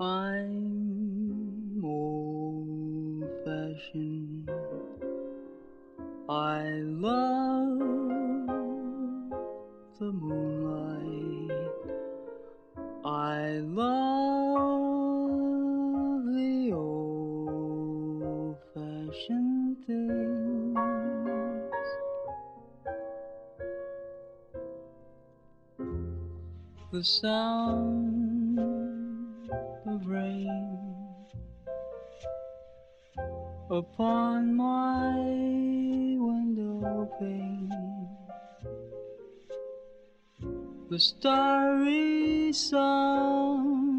I'm old-fashioned. I love the moonlight. I love the old-fashioned things. The sound of rain upon my window pane, the starry sun